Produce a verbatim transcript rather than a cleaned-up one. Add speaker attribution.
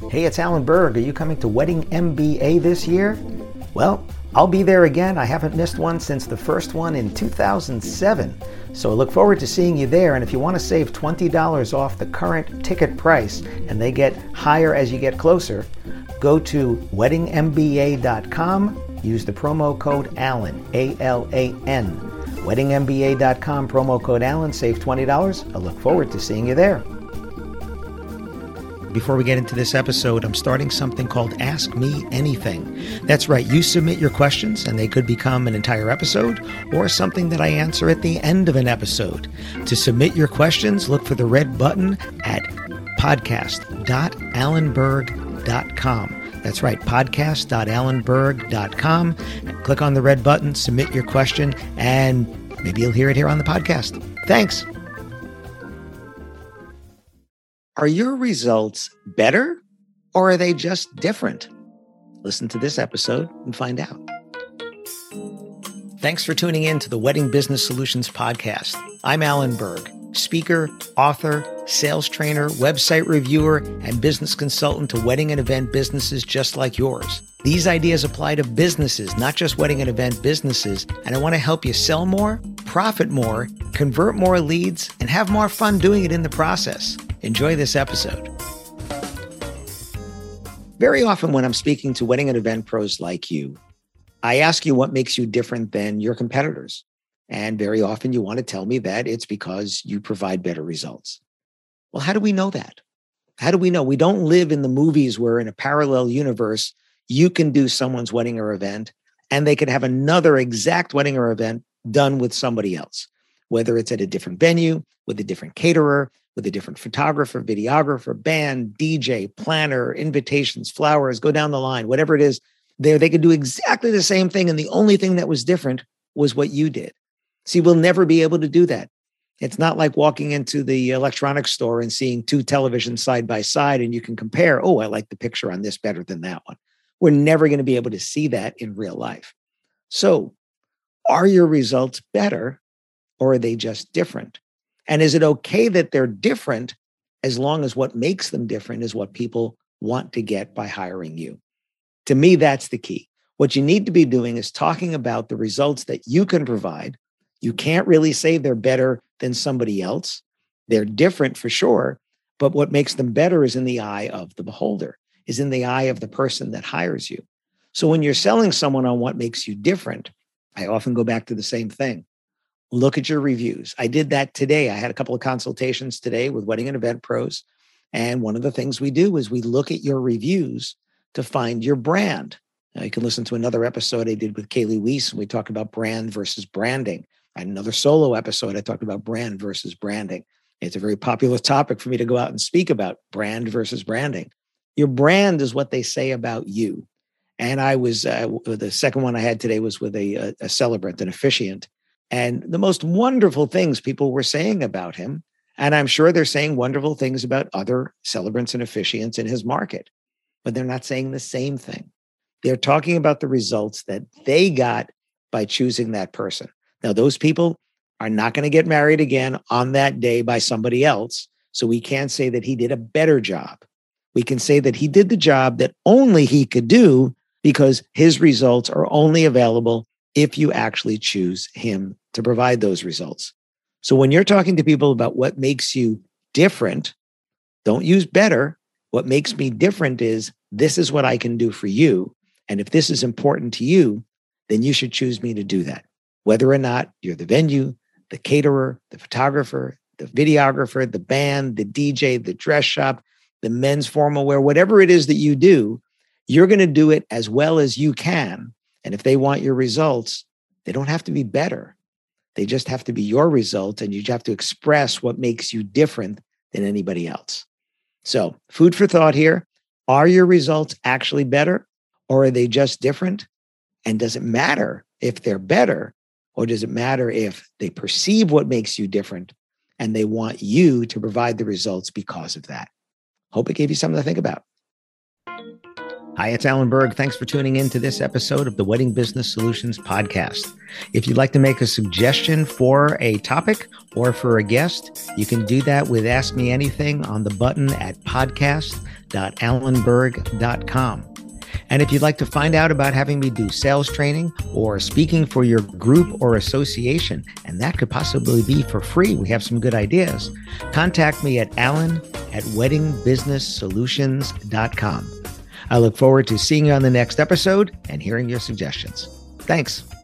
Speaker 1: Hey, it's Alan Berg. Are you coming to Wedding M B A this year? Well, I'll be there again. I haven't missed one since the first one in two thousand seven. So I look forward to seeing you there. And if you want to save twenty dollars off the current ticket price, and they get higher as you get closer, go to wedding m b a dot com. Use the promo code Alan, A L A N. wedding m b a dot com, promo code Alan, save twenty dollars. I look forward to seeing you there. Before we get into this episode, I'm starting something called Ask Me Anything. That's right, you submit your questions and they could become an entire episode or something that I answer at the end of an episode. To submit your questions, look for the red button at podcast dot alan berg dot com. That's right, podcast dot alan berg dot com. Click on the red button, submit your question, and maybe you'll hear it here on the podcast. Thanks. Are your results better or are they just different? Listen to this episode and find out. Thanks for tuning in to the Wedding Business Solutions Podcast. I'm Alan Berg, speaker, author, sales trainer, website reviewer, and business consultant to wedding and event businesses just like yours. These ideas apply to businesses, not just wedding and event businesses, and I want to help you sell more, profit more, convert more leads, and have more fun doing it in the process. Enjoy this episode. Very often when I'm speaking to wedding and event pros like you, I ask you what makes you different than your competitors. And very often you want to tell me that it's because you provide better results. Well, how do we know that? How do we know? We don't live in the movies where in a parallel universe, you can do someone's wedding or event and they could have another exact wedding or event done with somebody else, whether it's at a different venue, with a different caterer, with a different photographer, videographer, band, D J, planner, invitations, flowers, go down the line, whatever it is, there they could do exactly the same thing. And the only thing that was different was what you did. See, we'll never be able to do that. It's not like walking into the electronics store and seeing two televisions side by side and you can compare, oh, I like the picture on this better than that one. We're never going to be able to see that in real life. So are your results better or are they just different? And is it okay that they're different as long as what makes them different is what people want to get by hiring you? To me, that's the key. What you need to be doing is talking about the results that you can provide. You can't really say they're better than somebody else. They're different for sure, but what makes them better is in the eye of the beholder, is in the eye of the person that hires you. So when you're selling someone on what makes you different, I often go back to the same thing. Look at your reviews. I did that today. I had a couple of consultations today with wedding and event pros. And one of the things we do is we look at your reviews to find your brand. Now, you can listen to another episode I did with Kaylee Weiss, and we talk about brand versus branding. I had another solo episode I talked about brand versus branding. It's a very popular topic for me to go out and speak about, brand versus branding. Your brand is what they say about you. And I was, uh, the second one I had today was with a, a, a celebrant, an officiant. And the most wonderful things people were saying about him. And I'm sure they're saying wonderful things about other celebrants and officiants in his market, but they're not saying the same thing. They're talking about the results that they got by choosing that person. Now, those people are not going to get married again on that day by somebody else. So we can't say that he did a better job. We can say that he did the job that only he could do because his results are only available if you actually choose him to provide those results. So when you're talking to people about what makes you different, don't use better. What makes me different is this is what I can do for you. And if this is important to you, then you should choose me to do that. Whether or not you're the venue, the caterer, the photographer, the videographer, the band, the D J, the dress shop, the men's formal wear, whatever it is that you do, you're going to do it as well as you can. And if they want your results, they don't have to be better. They just have to be your result, and you have to express what makes you different than anybody else. So, food for thought here. Are your results actually better, or are they just different? And does it matter if they're better, or does it matter if they perceive what makes you different and they want you to provide the results because of that? Hope it gave you something to think about. Hi, it's Alan Berg. Thanks for tuning in to this episode of the Wedding Business Solutions Podcast. If you'd like to make a suggestion for a topic or for a guest, you can do that with Ask Me Anything on the button at podcast dot alan berg dot com. And if you'd like to find out about having me do sales training or speaking for your group or association, and that could possibly be for free, we have some good ideas, contact me at alan at wedding business solutions dot com. I look forward to seeing you on the next episode and hearing your suggestions. Thanks.